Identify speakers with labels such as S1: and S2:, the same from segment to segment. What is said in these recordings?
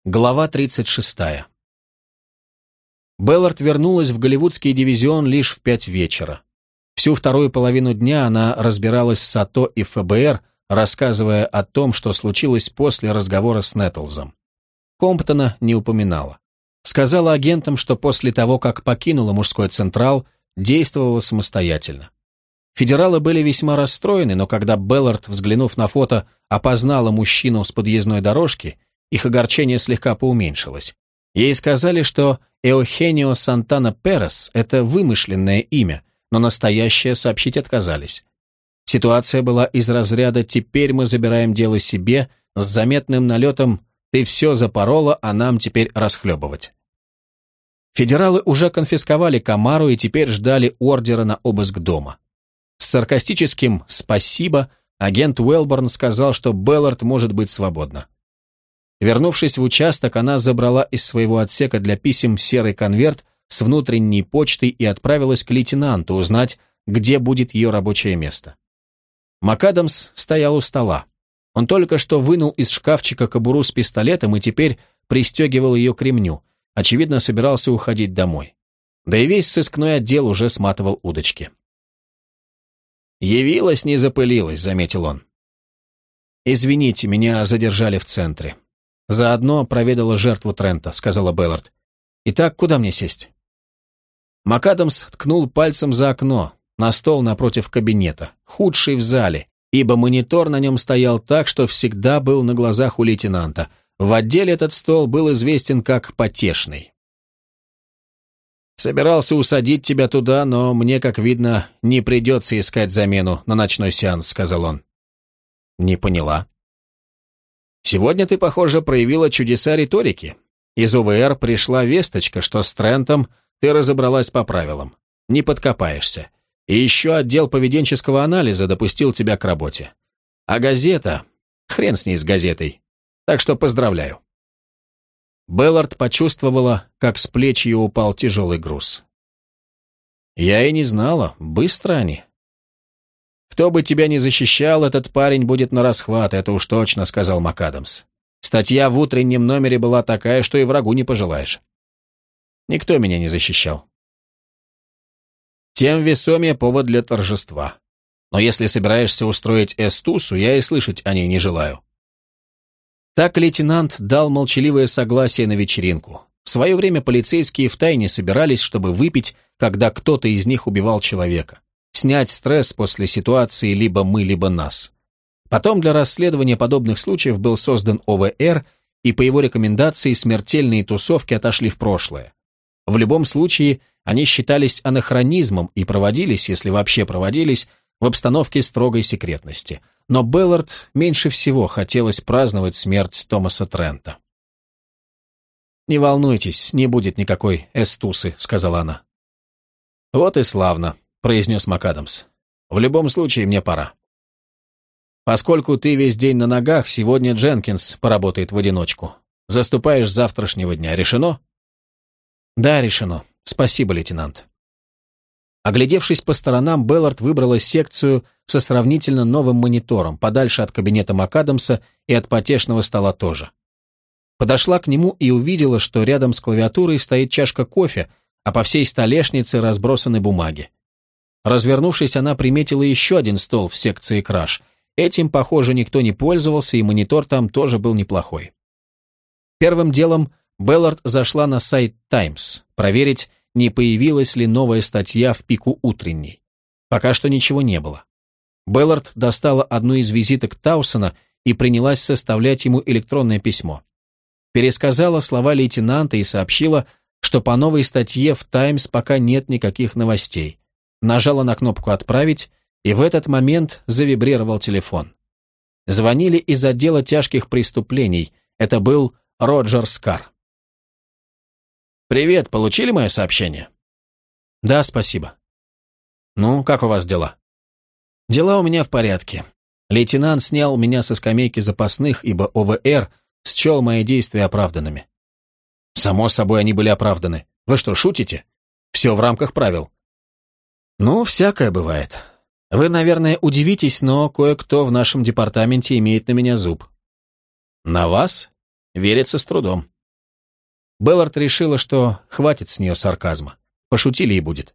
S1: Глава 36. Беллард вернулась в голливудский дивизион лишь в 5 вечера. Всю вторую половину дня она разбиралась с АТО и ФБР, рассказывая о том, что случилось после разговора с Нэттлзом. Комптона не упоминала. Сказала агентам, что после того, как покинула мужской централ, действовала самостоятельно. Федералы были весьма расстроены, но когда Беллард, взглянув на фото, опознала мужчину с подъездной дорожки, их огорчение слегка поуменьшилось. Ей сказали, что Эухенио Сантана Перес – это вымышленное имя, но настоящее сообщить отказались. Ситуация была из разряда «теперь мы забираем дело себе» с заметным налетом «ты все запорола, а нам теперь расхлебывать». Федералы уже конфисковали Камару и теперь ждали ордера на обыск дома. С саркастическим «спасибо» агент Уэлборн сказал, что Беллард может быть свободна. Вернувшись в участок, она забрала из своего отсека для писем серый конверт с внутренней почтой и отправилась к лейтенанту узнать, где будет ее рабочее место. МакАдамс стоял у стола. Он только что вынул из шкафчика кобуру с пистолетом и теперь пристегивал ее к ремню. Очевидно, собирался уходить домой. Да и весь сыскной отдел уже сматывал удочки. «Явилась, не запылилась», — заметил он. «Извините, меня задержали в центре. Заодно проведала жертву Трента», — сказала Беллард. «Итак, куда мне сесть?» МакАдамс ткнул пальцем за окно, на стол напротив кабинета, худший в зале, ибо монитор на нем стоял так, что всегда был на глазах у лейтенанта. В отделе этот стол был известен как потешный. «Собирался усадить тебя туда, но мне, как видно, не придется искать замену на ночной сеанс», — сказал он. «Не поняла». «Сегодня ты, похоже, проявила чудеса риторики. Из УВР пришла весточка, что с Трентом ты разобралась по правилам. Не подкопаешься. И еще отдел поведенческого анализа допустил тебя к работе. А газета... Хрен с ней с газетой. Так что поздравляю». Беллард почувствовала, как с плеч ее упал тяжелый груз. «Я и не знала. Быстро они». «Кто бы тебя ни защищал, этот парень будет нарасхват, это уж точно», — сказал МакАдамс. «Статья в утреннем номере была такая, что и врагу не пожелаешь». «Никто меня не защищал». «Тем весомее повод для торжества. Но если собираешься устроить эстусу, я и слышать о ней не желаю». Так лейтенант дал молчаливое согласие на вечеринку. В свое время полицейские втайне собирались, чтобы выпить, когда кто-то из них убивал человека. Снять стресс после ситуации либо мы, либо нас. Потом для расследования подобных случаев был создан ОВР, и по его рекомендации смертельные тусовки отошли в прошлое. В любом случае, они считались анахронизмом и проводились, если вообще проводились, в обстановке строгой секретности. Но Беллард меньше всего хотелось праздновать смерть Томаса Трента. «Не волнуйтесь, не будет никакой эстусы», — сказала она. «Вот и славно», — произнес МакАдамс. «В любом случае, мне пора. Поскольку ты весь день на ногах, сегодня Дженкинс поработает в одиночку. Заступаешь с завтрашнего дня. Решено?» «Да, решено. Спасибо, лейтенант». Оглядевшись по сторонам, Беллард выбрала секцию со сравнительно новым монитором, подальше от кабинета МакАдамса и от потешного стола тоже. Подошла к нему и увидела, что рядом с клавиатурой стоит чашка кофе, а по всей столешнице разбросаны бумаги. Развернувшись, она приметила еще один стол в секции краш. Этим, похоже, никто не пользовался, и монитор там тоже был неплохой. Первым делом Беллард зашла на сайт «Таймс», проверить, не появилась ли новая статья в пику утренней. Пока что ничего не было. Беллард достала одну из визиток Таусона и принялась составлять ему электронное письмо. Пересказала слова лейтенанта и сообщила, что по новой статье в «Таймс» пока нет никаких новостей. Нажала на кнопку «Отправить», и в этот момент завибрировал телефон. Звонили из отдела тяжких преступлений. Это был Роджер Скар. «Привет, получили мое сообщение?» «Да, спасибо». «Ну, как у вас дела?» «Дела у меня в порядке. Лейтенант снял меня со скамейки запасных, ибо ОВР счел мои действия оправданными». «Само собой, они были оправданы. Вы что, шутите? Все в рамках правил». «Ну, всякое бывает. Вы, наверное, удивитесь, но кое-кто в нашем департаменте имеет на меня зуб». «На вас? Верится с трудом. Беллард решила, что хватит с нее сарказма. Пошутили и будет.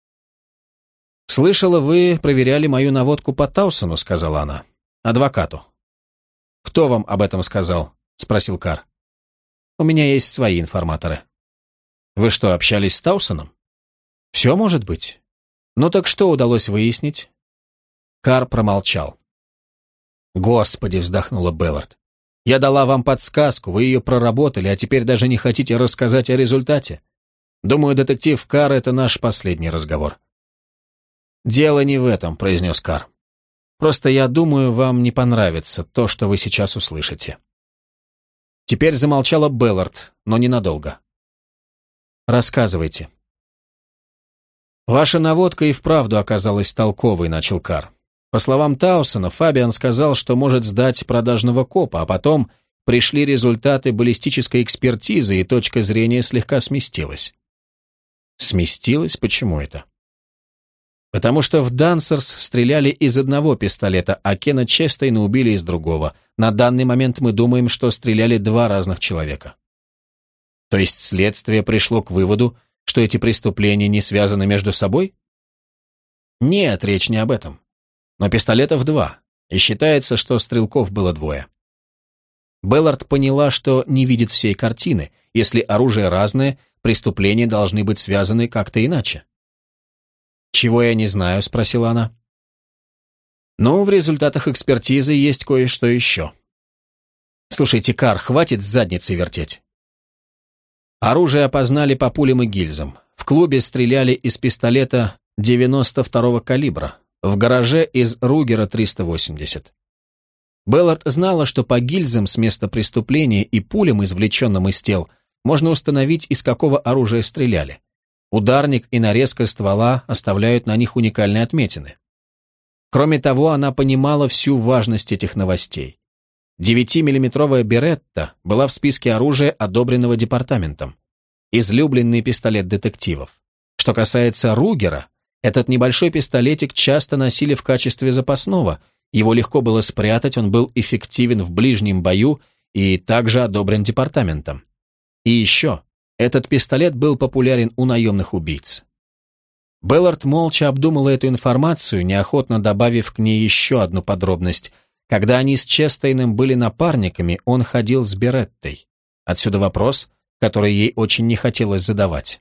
S1: «Слышала, вы проверяли мою наводку по Таусону», — сказала она. «Адвокату». «Кто вам об этом сказал?» — спросил Кар. «У меня есть свои информаторы». «Вы что, общались с Таусоном?» «Все может быть. Ну так что удалось выяснить?» Кар промолчал. «Господи», — вздохнула Беллард. «Я дала вам подсказку, вы ее проработали, а теперь даже не хотите рассказать о результате. Думаю, детектив Кар — это наш последний разговор». «Дело не в этом», — произнес Кар. «Просто я думаю, вам не понравится то, что вы сейчас услышите». Теперь замолчала Беллард, но ненадолго. «Рассказывайте». «Ваша наводка и вправду оказалась толковой», — начал Кар. «По словам Таусона, Фабиан сказал, что может сдать продажного копа, а потом пришли результаты баллистической экспертизы, и точка зрения слегка сместилась». «Сместилась? Почему это?» «Потому что в Дансерс стреляли из одного пистолета, а Кена Честейна убили из другого. На данный момент мы думаем, что стреляли два разных человека». «То есть следствие пришло к выводу, что эти преступления не связаны между собой?» «Нет, речь не об этом. Но пистолетов два, и считается, что стрелков было двое». Беллард поняла, что не видит всей картины. Если оружие разное, преступления должны быть связаны как-то иначе. «Чего я не знаю?» — спросила она. «Ну, в результатах экспертизы есть кое-что еще». «Слушайте, Кар, хватит с задницей вертеть». Оружие опознали по пулям и гильзам. В клубе стреляли из пистолета 92-го калибра, в гараже из Ругера 380. Беллард знала, что по гильзам с места преступления и пулям, извлеченным из тел, можно установить, из какого оружия стреляли. Ударник и нарезка ствола оставляют на них уникальные отметины. Кроме того, она понимала всю важность этих новостей. 9-миллиметровая Беретта была в списке оружия, одобренного департаментом. Излюбленный пистолет детективов. Что касается Ругера, этот небольшой пистолетик часто носили в качестве запасного, его легко было спрятать, он был эффективен в ближнем бою и также одобрен департаментом. И еще, этот пистолет был популярен у наемных убийц. Беллард молча обдумала эту информацию, неохотно добавив к ней еще одну подробность. Когда они с Честейном были напарниками, он ходил с Береттой. Отсюда вопрос, который ей очень не хотелось задавать.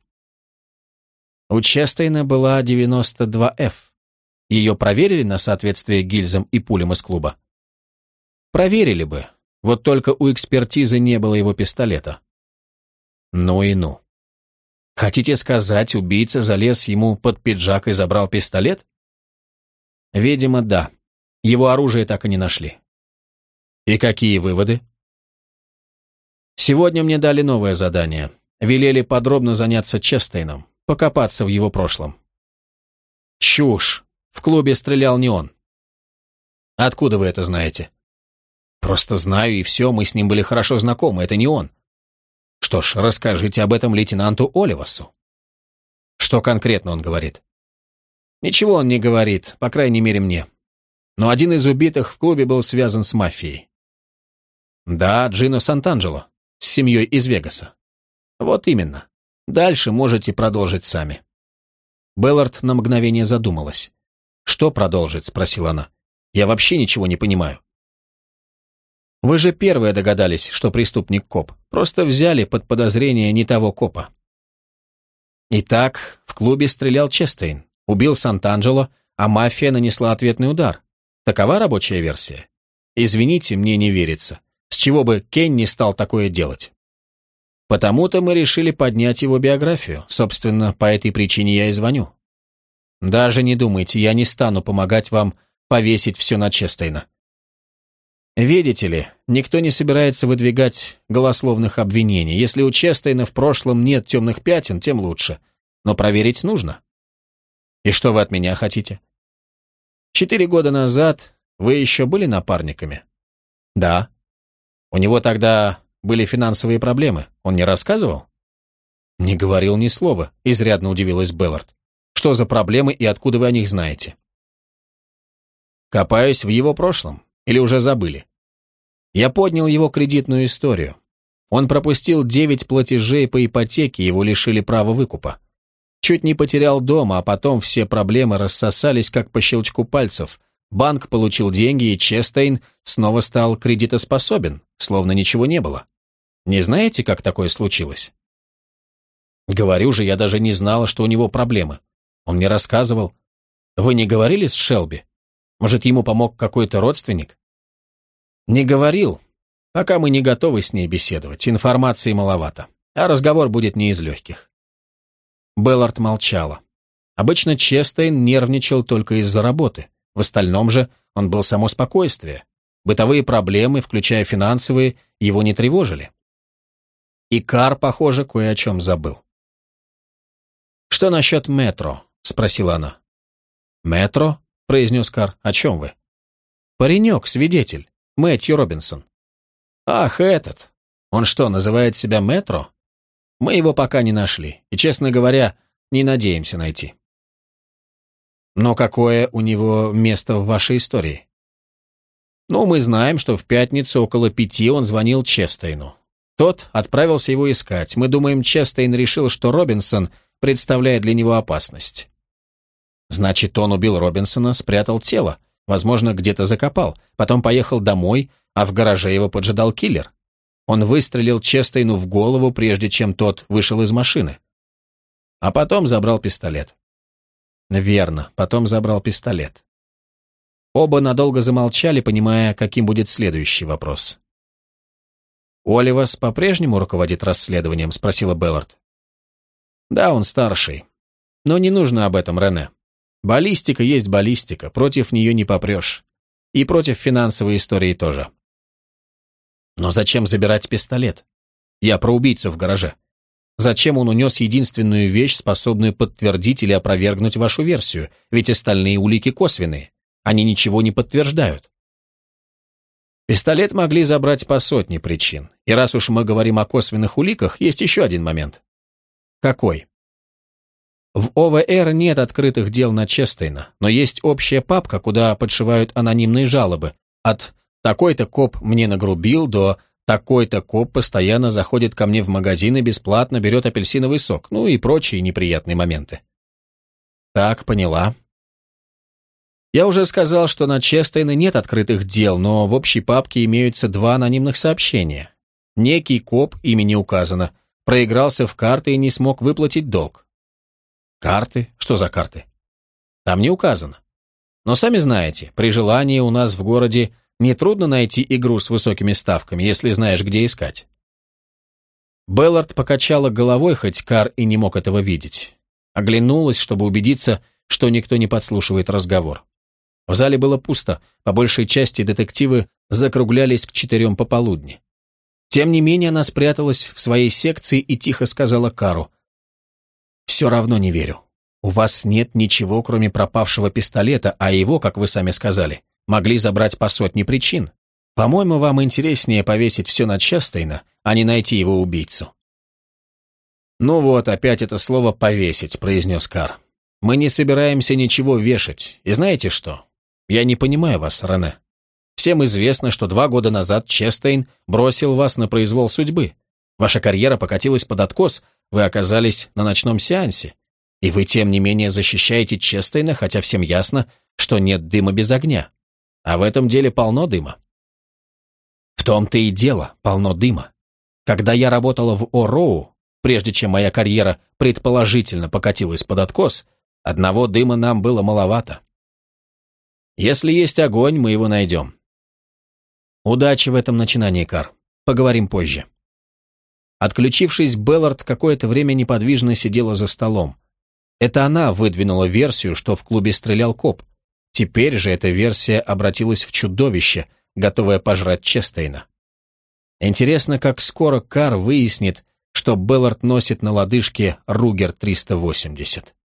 S1: У Честейна была 92F. Ее проверили на соответствие гильзам и пулям из клуба? Проверили бы, вот только у экспертизы не было его пистолета. Ну и ну. Хотите сказать, убийца залез ему под пиджак и забрал пистолет? Видимо, да. Его оружие так и не нашли. И какие выводы? Сегодня мне дали новое задание. Велели подробно заняться Честейном, покопаться в его прошлом. Чушь. В клубе стрелял не он. Откуда вы это знаете? Просто знаю, и все, мы с ним были хорошо знакомы, это не он. Что ж, расскажите об этом лейтенанту Оливасу. Что конкретно он говорит? Ничего он не говорит, по крайней мере мне. Но один из убитых в клубе был связан с мафией. Да, Джино Сант'Анджело, с семьей из Вегаса. Вот именно. Дальше можете продолжить сами. Беллард на мгновение задумалась. «Что продолжить?» — спросила она. «Я вообще ничего не понимаю». «Вы же первые догадались, что преступник коп. Просто взяли под подозрение не того копа». Итак, в клубе стрелял Честейн, убил Сант'Анджело, а мафия нанесла ответный удар. Такова рабочая версия? Извините, мне не верится. С чего бы Кенни стал такое делать? Потому-то мы решили поднять его биографию. Собственно, по этой причине я и звоню. Даже не думайте, я не стану помогать вам повесить все на Честейна. Видите ли, никто не собирается выдвигать голословных обвинений. Если у Честейна в прошлом нет темных пятен, тем лучше. Но проверить нужно. И что вы от меня хотите? 4 года назад вы еще были напарниками? Да. У него тогда были финансовые проблемы. Он не рассказывал? Не говорил ни слова, изрядно удивилась Беллард. Что за проблемы и откуда вы о них знаете? Копаюсь в его прошлом. Или уже забыли? Я поднял его кредитную историю. Он пропустил 9 платежей по ипотеке, его лишили права выкупа. Чуть не потерял дом, а потом все проблемы рассосались, как по щелчку пальцев. Банк получил деньги, и Честейн снова стал кредитоспособен, словно ничего не было. Не знаете, как такое случилось? Говорю же, я даже не знала, что у него проблемы. Он мне рассказывал. Вы не говорили с Шелби? Может, ему помог какой-то родственник? Не говорил. Пока мы не готовы с ней беседовать, информации маловато, а разговор будет не из легких. Беллард молчала. Обычно Честейн нервничал только из-за работы. В остальном же он был само спокойствие. Бытовые проблемы, включая финансовые, его не тревожили. И Кар, похоже, кое о чем забыл. «Что насчет метро?» — спросила она. «Метро?» — произнес Кар. «О чем вы?» «Паренек, свидетель, Мэтью Робинсон». «Ах, этот! Он что, называет себя метро? Мы его пока не нашли, и, честно говоря, не надеемся найти». «Но какое у него место в вашей истории?» «Ну, мы знаем, что в пятницу около 5 он звонил Честейну. Тот отправился его искать. Мы думаем, Честейн решил, что Робинсон представляет для него опасность». «Значит, он убил Робинсона, спрятал тело, возможно, где-то закопал, потом поехал домой, а в гараже его поджидал киллер. Он выстрелил Честейну в голову, прежде чем тот вышел из машины. А потом забрал пистолет». «Верно, потом забрал пистолет». Оба надолго замолчали, понимая, каким будет следующий вопрос. «Оливас по-прежнему руководит расследованием?» — спросила Беллард. «Да, он старший. Но не нужно об этом, Рене. Баллистика есть баллистика, против нее не попрешь. И против финансовой истории тоже». «Но зачем забирать пистолет? Я про убийцу в гараже. Зачем он унес единственную вещь, способную подтвердить или опровергнуть вашу версию? Ведь остальные улики косвенные. Они ничего не подтверждают». Пистолет могли забрать по сотне причин. И раз уж мы говорим о косвенных уликах, есть еще один момент. Какой? В ОВР нет открытых дел на Честейна, но есть общая папка, куда подшивают анонимные жалобы. От «такой-то коп мне нагрубил» до «такой-то коп постоянно заходит ко мне в магазин и бесплатно берет апельсиновый сок», ну и прочие неприятные моменты. Так, поняла. Я уже сказал, что на Честейна нет открытых дел, но в общей папке имеются 2 анонимных сообщения. Некий коп, имя не указано, проигрался в карты и не смог выплатить долг. Карты? Что за карты? Там не указано. Но сами знаете, при желании у нас в городе нетрудно найти игру с высокими ставками, если знаешь, где искать. Беллард покачала головой, хоть Кар и не мог этого видеть. Оглянулась, чтобы убедиться, что никто не подслушивает разговор. В зале было пусто, по большей части детективы закруглялись к 4 пополудни. Тем не менее она спряталась в своей секции и тихо сказала Кару: «Все равно не верю. У вас нет ничего, кроме пропавшего пистолета, а его, как вы сами сказали, могли забрать по сотне причин. По-моему, вам интереснее повесить все на Честейна, а не найти его убийцу». «Ну вот, опять это слово «повесить», — произнес Кар. «Мы не собираемся ничего вешать. И знаете что? Я не понимаю вас, Рене. Всем известно, что 2 года назад Честейн бросил вас на произвол судьбы. Ваша карьера покатилась под откос, вы оказались на ночном сеансе. И вы, тем не менее, защищаете Честейна, хотя всем ясно, что нет дыма без огня. А в этом деле полно дыма». «В том-то и дело, полно дыма. Когда я работала в О'Роу, прежде чем моя карьера предположительно покатилась под откос, одного дыма нам было маловато. Если есть огонь, мы его найдем». «Удачи в этом начинании, Кар. Поговорим позже». Отключившись, Беллард какое-то время неподвижно сидела за столом. Это она выдвинула версию, что в клубе стрелял коп. Теперь же эта версия обратилась в чудовище, готовое пожрать Честейна. Интересно, как скоро Кар выяснит, что Беллард носит на лодыжке Ругер 380.